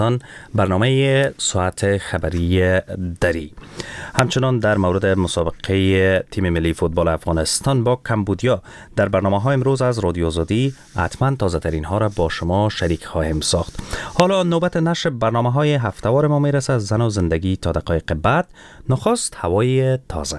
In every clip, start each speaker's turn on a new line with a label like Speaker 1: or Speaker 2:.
Speaker 1: برنامه ساعت خبری دری. همچنان در مورد مسابقه تیم ملی فوتبال افغانستان با کمبودیا در برنامه‌های امروز از رادیو آزادی حتما تازه‌ترین ها را با شما شریک خواهیم ساخت. حالا نوبت نشر برنامه‌های هفته‌وار ما میرسه از زن و زندگی تا دقایق بعد. نخست هوای تازه.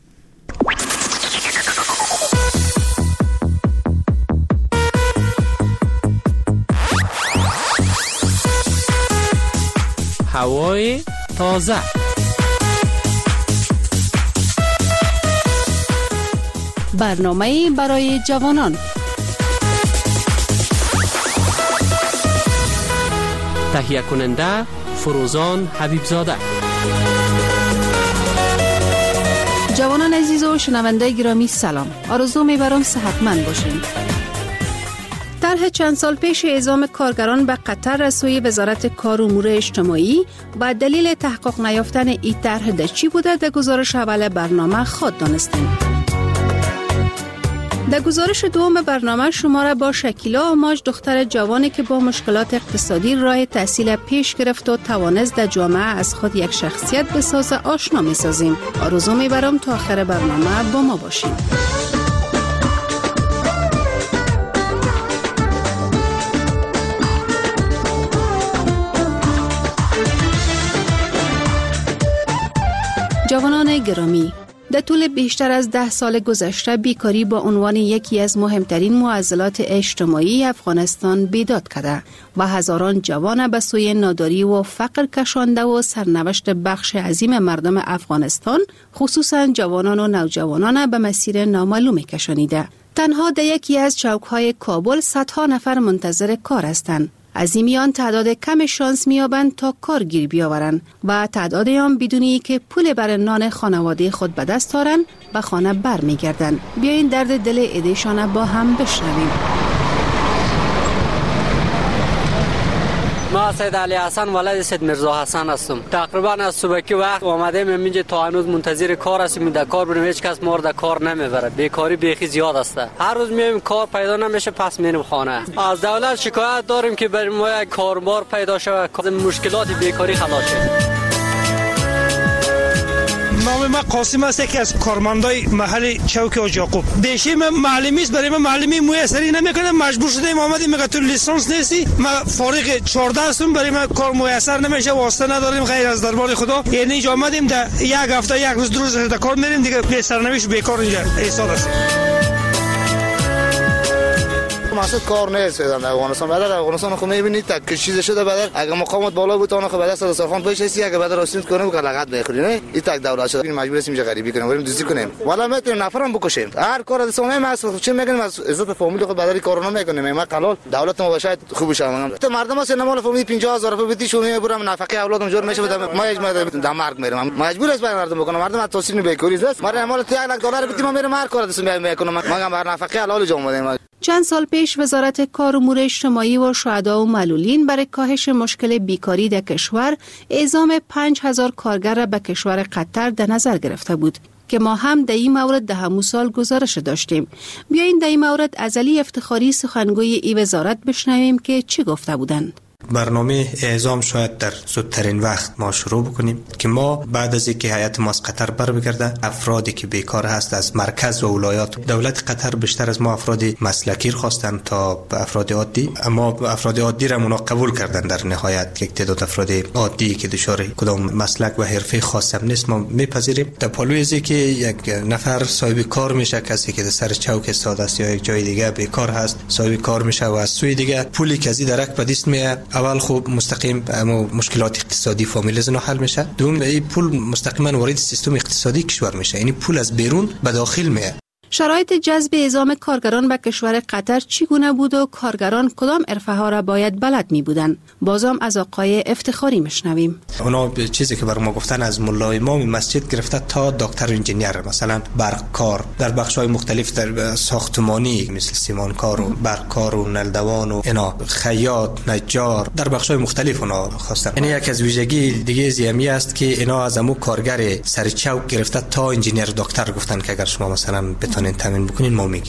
Speaker 2: هوای تازه.
Speaker 3: برنامه برای جوانان.
Speaker 2: تهیه کننده فروزان حبیبزاده.
Speaker 3: جوانان عزیز و شنونده گرامی سلام. آرزو می‌برم صحتمند باشین. طرح چند سال پیش اعزام کارگران به قطر رسوی وزارت کار و امور اجتماعی با دلیل تحقق نیافتن این طرح در چی بوده در گزارش اول برنامه خود دانستیم. در گزارش دوم برنامه شما را با شکیلا آماج، دختر جوانی که با مشکلات اقتصادی راه تحصیل پیش گرفت و توانست در جامعه از خود یک شخصیت بسازه آشنا می سازیم. آرزو می‌برم تا آخر برنامه با ما باشید. جوانان گرامی، در طول بیشتر از 10 سال گذشته بیکاری با عنوان یکی از مهمترین معضلات اجتماعی افغانستان بیداد کرده و هزاران جوان به سوی ناداری و فقر کشانده و سرنوشت بخش عظیم مردم افغانستان خصوصا جوانان و نوجوانان به مسیر نامعلومی کشانیده. تنها در یکی از چوک‌های کابل صدها نفر منتظر کار هستند. از این میان تعداد کم شانس میابند تا کار گیر بیاورند و تعداد آن بدونی که پول بر نان خانواده خود به دست آورند به خانه بر میگردند. بیاین درد دل ایدهشان با هم بشنویم.
Speaker 4: ما سید علی حسن ولد سید مرزا حسن هستم. تقریبا از صبحی وقت آمدیم اینجا تا هنوز منتظر کار هستیم. در کار بریم، هیچ کس ما رو در کار نمیبره. بیکاری بیخی زیاد است. هر روز میایم کار پیدا نمیشه، پس میریم خانه. از دولت شکایت داریم که برای ما یک کاربار پیدا شود، مشکلات بیکاری خلاص شه.
Speaker 5: نام من قاسم است، یکی از کارمندای محل چوک حاج یعقوب. بیشی من معلمی است، برای من معلمی میسری نمیکنه. مجبور شدیم اومدیم، میگه تو لیسانس نیستی. من فارغ 14 هستم، برای من کار میسر نمیشه، واسطه نداریم غیر از دربار خدا. یعنی اینجا اومدیم در یک هفته یک روز دو روز در کار میریم دیگه، به سرنوشت بیکار اینجا ایستاده است.
Speaker 6: مقصد کار نیست در افغانستان. بعد افغانستان خو میبینید تا چیز شده، بعد اگه مقامات بالا بود اون خو بعد از سرخان پیش هستی، اگه بعد راستین کنیم که لغت بخوریم. نه این تک دولت شده، مجبور هستیم اینجا غریبی کنیم، بریم دوزی کنیم. والا میتونیم نفرم بکشیم. هر کار از سومه ما چه میگیم، از عزت فامیل خود بدری کارو نمیکنیم. ما قلال دولت ما شاید خوب شه. تو مردم است نمال فامیل 50000 روپیه بدی شو میبرم نفقه اولادم جور میشه. ما یک در مرگ میرم، مجبور است مردم بکنم. مردم از توصیل بیکاری است. ما مال 1 لک دلار بدیم ما میرم هر کار دست میکنم. ما هم بر نفقه حلال جا اومدیم.
Speaker 3: چند سال پیش وزارت کار و امور اجتماعی و شهدا و معلولین برای کاهش مشکل بیکاری در کشور اعزام 5000 کارگر را به کشور قطر در نظر گرفته بود که ما هم در این مورد ده همون سال گزارش داشتیم. بیاین در این مورد از علی افتخاری سخنگوی این وزارت بشنویم که چی گفته بودند.
Speaker 7: برنامه اعزام شاید در زودترین وقت ما شروع بکنیم که ما بعد از اینکه هیئت ما از قطر برمیگرده، افرادی که بیکار هست از مرکز و ولایات، دولت قطر بیشتر از ما افراد مسلکی خواستن تا افراد عادی، اما افراد عادی را اونا قبول کردن. در نهایت یک تعداد افراد عادی که دچار کدام مسلک و حرفه خاصم نیست ما میپذیریم. در پالوی از اینکه یک نفر صاحب کار میشه، کسی که در سر چوک استاد است یا یک جای دیگه بیکار هست صاحب کار میشه و از سوی دیگه پولی که از درک به دست میاد، اول خوب مستقیم اما مشکلات اقتصادی فامیل زنو حل میشه، دوم این پول مستقیما وارد سیستم اقتصادی کشور میشه، یعنی پول از بیرون به داخل میاد.
Speaker 3: شرایط جذب اعزام کارگران به کشور قطر چگونه بود و کارگران کدام حرفه ها را باید بلد می بودند؟ بازم از آقای افتخاری میشنویم.
Speaker 7: اونا چیزی که بر ما گفتن از ملا امام مسجد گرفته تا دکتر انجینیر، مثلا برق کار در بخش‌های مختلف در ساختمانی مثل سیمانکار و برق کار و نلدوان و اینا، خیاط، نجار، در بخش‌های مختلف اونا خواستن. یعنی یک از ویژگی دیگه زیمی است که اینا از امو کارگر سر چوک گرفته تا انجینیر دکتر گفتن که اگر شما مثلا بتونین تامین بکنین ما میگیریم.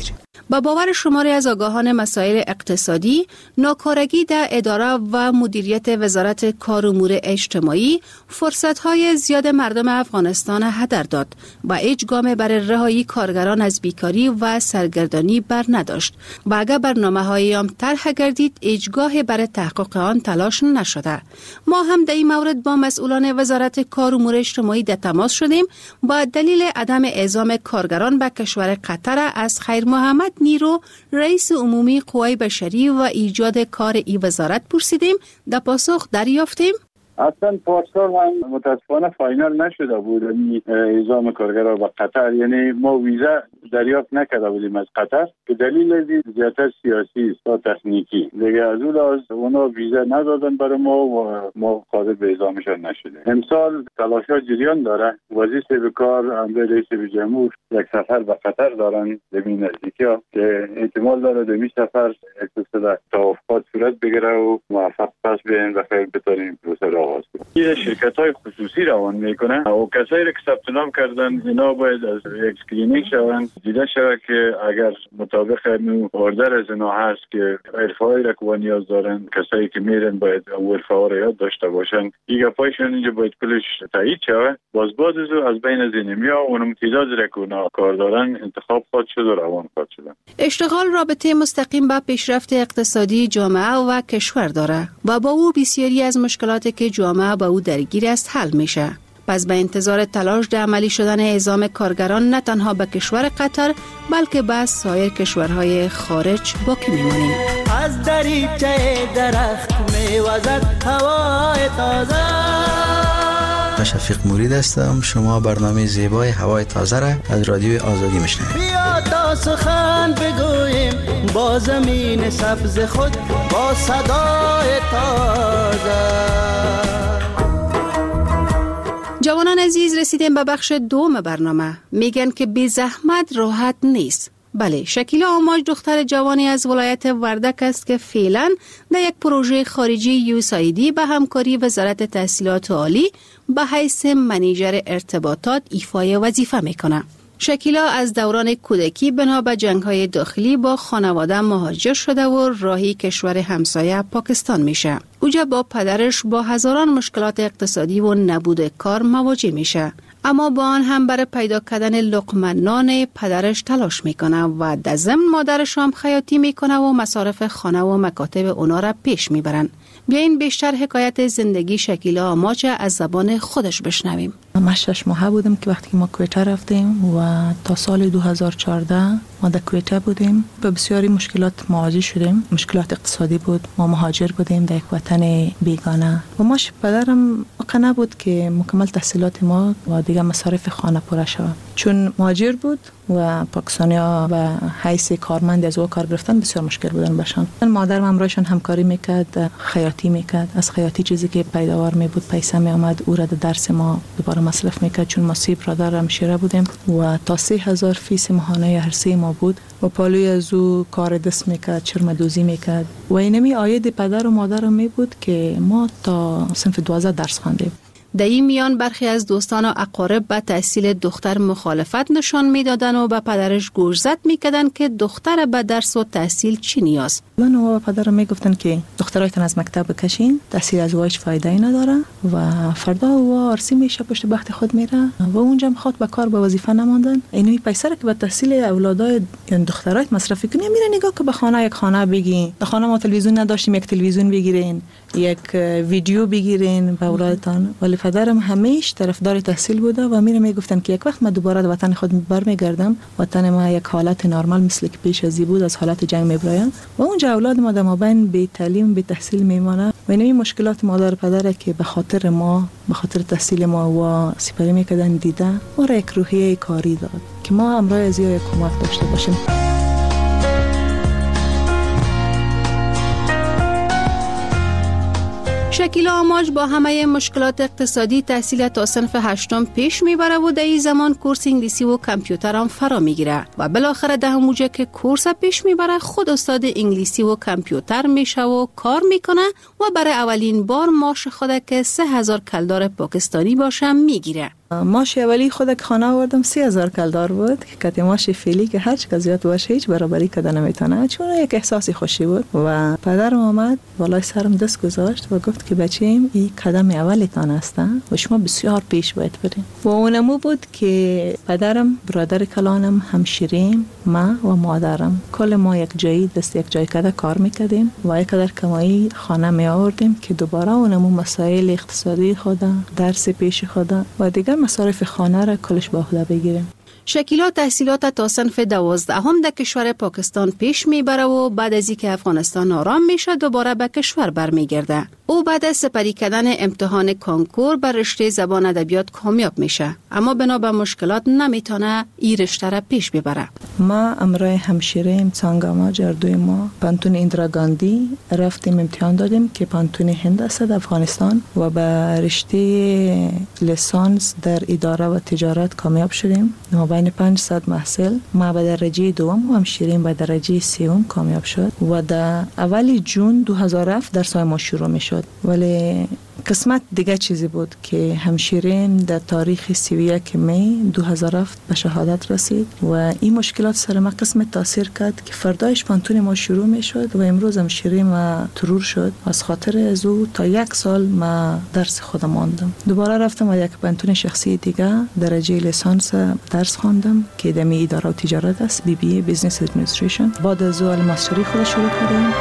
Speaker 3: با باور شماری از آگاهان مسائل اقتصادی، ناکارگی در اداره و مدیریت وزارت کار و امور اجتماعی فرصت‌های زیاد مردم افغانستان هدر داد و هیچ گام برای رهایی کارگران از بیکاری و سرگردانی بر نداشت و اگر برنامه‌های آن طرح گردید هیچگاه برای تحقق آن تلاش نشده. ما هم در این مورد با مسئولان وزارت کار و امور اجتماعی در تماس شدیم با دلیل عدم اعزام کارگران به کشور قطر از خیر محمد نیرو رئیس عمومی قوای بشری و ایجاد کار ای وزارت پرسیدیم. در پاسخ دریافتیم
Speaker 8: اصلا پارسال هم متاسفانه فاینال نشده بود اعزام کارگران به قطر، یعنی ما ویزا دریافت نکرده بودیم از قطر که دلیل از زیادتر سیاسی است تا تکنیکی. دیگه از اون لحاظ اونا ویزا ندادن برای ما و ما قادر به اعزامشان نشده. امسال تلاشات جریان داره. وزیر صاحب کار امر رئیس جمهور یک سفر به قطر دارن به این نزدیکی‌ها که احتمال داره در این سفر اقتصاد توافقات صورت بگیره و موفق پس بیاین و خیر بتونیم پروسه این شرکت‌های خصوصی روان میکنه و کسایی که ثبت نام کردن اینا باید از اسکرینینگ شوند، دیده شود که اگر مطابق اوردر از اینا هست که حرفه‌ای را که نیاز دارن، کسایی که میرن باید حرفه‌ها را یاد داشته باشن. این گپایشون اینجا باید کلش تایید شود. باز از بین از اینمیا اون امتیازی را که اونا کار دارن انتخاب خود شد و روان خود شدن.
Speaker 3: اشتغال رابطه مستقیم با پیشرفت اقتصادی جامعه و کشور داره و با او بسیاری از مشکلاتی که جامعه با او درگیر است حل میشه. پس به انتظار تلاش در عملی شدن اعزام کارگران نه تنها به کشور قطر بلکه به سایر کشورهای خارج باقی میمانیم.
Speaker 9: از دریچه درخت میوزد هوای تازه.
Speaker 10: شفیق مورید هستم. شما برنامه زیبای هوای تازه را از رادیوی آزادی میشنوید.
Speaker 9: بیا تا سخن بگوییم با زمین سبز خود با صدای تازه.
Speaker 3: جوانان عزیز، رسیدیم به بخش دوم برنامه. میگن که بی زحمت راحت نیست. بله، شکیلا آماج دختر جوانی از ولایت وردک است که فعلا در یک پروژه خارجی USAID به همکاری وزارت تحصیلات عالی به حیث منیجر ارتباطات ایفای وظیفه میکنه. شکیلا از دوران کودکی بنا به جنگ‌های داخلی با خانواده مهاجر شده و راهی کشور همسایه پاکستان میشه. اوجا با پدرش با هزاران مشکلات اقتصادی و نبود کار مواجه میشه، اما با آن هم برای پیدا کردن لقمه نان پدرش تلاش میکنه و در ضمن مادرش هم خیاطی میکنه و مصارف خانه و مکاتب اونا را پیش میبرن. بیاین بیشتر حکایت زندگی شکیلا آماج از زبان خودش بشنویم.
Speaker 11: من 6 ماه بودم که وقتی ما کویته رفتیم و تا سال 2014 ما در کویته بودیم. به بسیاری مشکلات مواجه شدیم. مشکلات اقتصادی بود. ما مهاجر بودیم در یک وطن بیگانه و ماش پدرم قناع بود که مکمل تحصیلات ما و دیگه مصارف خانه پوره شود. چون مهاجر بود و پاکستانیا و حیث کارمند از او کار گرفتن بسیار مشکل بودن باشن. مادرم همراهشان همکاری میکرد، خیاطی میکرد. از خیاطی چیزی که پیداوار می بود پیسه می آمد او را در درس ما دوباره مصرف میکرد، چون ما 3 برادر همشیره بودیم و تا 3000 فیس ماهانه هر سه ما بود و پالوی از او کار دست میکرد، چرم دوزی میکرد و اینمی عاید پدر و مادرم می بود که ما تا صنف 12 درس خواندیم.
Speaker 3: در این میان برخی از دوستان و اقارب به تحصیل دختر مخالفت نشان میدادن و به پدرش گوشزد میکردن که دختر به درس و تحصیل چی نیاز.
Speaker 11: من و پدرم میگفتن که دخترایتان از مکتب بکشین، تحصیل از وایش فایده ای نداره و فردا و آرسی میشه پشت بخت خود میره و اونجا میخواد به کار به وظیفه نماندن. اینمی پیسه که به تحصیل اولادای یعنی دخترایت مصرف کنی میره نگاه که به خانه یک خانه بگین، در خانه ما تلویزیون نداشتیم، یک تلویزیون بگیرین، یک ویدیو بگیرین به اولادتان. ولی پدرم همیشه طرفدار تحصیل بوده و میره میگفتن که یک وقت من دوباره به وطن خود برمیگردم، وطن ما یک حالت نرمال مثل که پیش ازی بود از حالت جنگ میبرایم و اونجا اولاد ما در مابین بی تعلیم بی تحصیل میمونه و این مشکلات مادر پدر که به خاطر ما به خاطر تحصیل ما و سپری میکردن دیده ما را یک روحیه کاری داد که ما همراه از یک کمک داشته باشیم.
Speaker 3: شکیلا آماج با همه مشکلات اقتصادی تحصیل تا صنف 8 پیش میبره و در این زمان کورس انگلیسی و کامپیوتر هم فرا میگیره و بالاخره ده همونجا که کورس پیش میبره خود استاد انگلیسی و کامپیوتر میشه و کار میکنه و برای اولین بار معاش خود که 3000 کلدار پاکستانی باشه میگیره.
Speaker 11: ماش اولی خود که خانه آوردم 30,000 کلدار بود که کتی ماش فیلی که هر چقدر زیاد باشه هیچ برابری کده نمیتونه، چون یک احساسی خوشی بود. و پدرم آمد بالای سرم دست گذاشت و گفت که بچه‌ام این قدم اولیتان است و شما بسیار پیش باید برین. و اونمو بود که پدرم، برادر کلانم، همشیریم، ما و مادرم کل ما یک جایی دست یک جای کده کار میکردیم و یک قدر کمایی خانه می آوردیم که دوباره اونمو مسائل اقتصادی خود، درس پیش خود و دیگر مصارف خانه را کلش با خود بگیریم.
Speaker 3: شکیلا تحصیلات تا صنف 12 هم در کشور پاکستان پیش میبره و بعد از اینکه افغانستان آرام میشه دوباره به کشور برمیگرده. او بعد از سپری کردن امتحان کنکور بر رشته زبان ادبیات کامیاب میشه، اما بنا به مشکلات نمیتونه این رشته را پیش ببره.
Speaker 11: ما امرای همشیریم سانگاما جردوی ما پانتون ایندرا گاندی رفتیم امتحان دادیم که پانتون هند است در افغانستان و به رشته لیسانس در اداره و تجارت کامیاب شدیم. ما بین 500 محصل ما به درجه دوم و همشیریم به درجه سوم کامیاب شد و در اول جون 2007 درسای ما شروع می شد. ولی قسمت دیگه چیزی بود که همشیریم در تاریخ 31 می 2007 به شهادت رسید و این مشکلات سر ما قسمت تاثیر کرد که فردایش پانتون ما شروع می شد و امروز همشیریم ما ترور شد. از خاطر از او تا 1 سال ما درس خودم ماندم. دوباره رفتم و یک پانتون شخصی دیگه درجه لیسانس درس خواندم که در اداره و تجارت است، BBA بیزنس ادمنستریشن. بعد از او ماستری خود شروع کردم.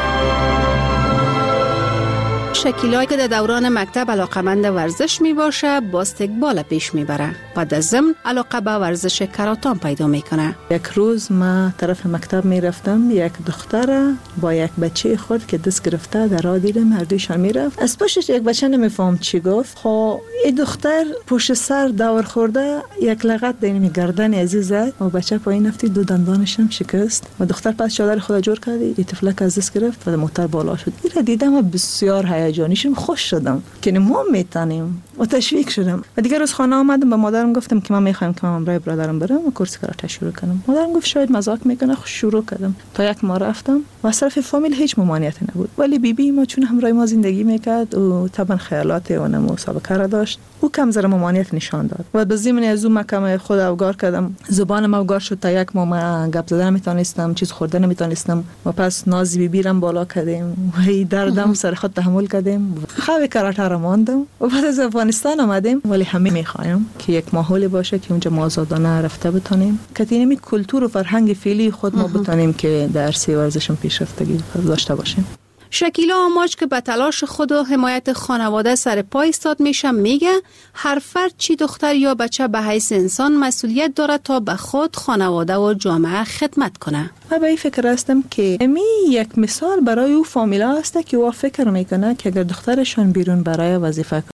Speaker 3: شکیلایی که در دوران مکتب علاقمند ورزش می باشه باسکتبال پیش می بره. بعد از ضمن علاقه به ورزش کراتان پیدا می کنه.
Speaker 11: یک روز ما طرف مکتب می رفتم، یک دختر با یک بچه خود که دست گرفته در راه دیدم، هر دویشان می رفت. از پشتش یک بچه نمیفهم چی گفت. خب این دختر پشت سر دور خورده یک لغت در گردن عزیز زد و بچه پایین رفت، دو دندانش هم شکست و دختر پس چادر خود جور کرد، این طفلک از دست گرفت و موتور بالا شد. این دیدم بسیار هیجانیشم، خوش شدم که ما میتونیم و تشویق شدم. و دیگه روز خانه آمدم به مادرم گفتم که من میخوام که من امرای برادرم برم و کورس کراته شروع کنم. مادرم گفت شاید مزاق میکنه، شروع کردم. تا 1 ماه رفتم و از طرف فامیل هیچ ممانعتی نبود، ولی بیبی ما چون همراه ما زندگی میکرد و طبعا خیالات و مسابقه را داشت، او کم ذره ممانعت نشان داد و به ضمن از اون مکم خود اوگار کردم، زبانم اوگار شد. تا 1 ماه گپ زدن نمیتونستم، چیز خوردن نمیتونستم و پس ناز بیبیرم بالا کردیم و دردم سر خود تحمل کردیم. خواب کراته را ماندم و بعد از افغانستان آمدیم. ولی همه میخوایم که یک ماحولی باشه که اونجا ما آزادانه رفته بتونیم، که اینمی کلتور و فرهنگ فعلی خود ما بتونیم که در عرصه ورزشم پیشرفتگی داشته باشیم.
Speaker 3: شکیلا آماج که به تلاش خود و حمایت خانواده سر پای ایستاد میشه میگه هر فرد چی دختر یا بچه به حیث انسان مسئولیت داره تا به خود، خانواده و جامعه خدمت کنه.
Speaker 11: من به این فکر هستم که امی یک مثال برای او فامیلا است که او فکر میکنه که اگر دخترشان بیرون برای وظیفه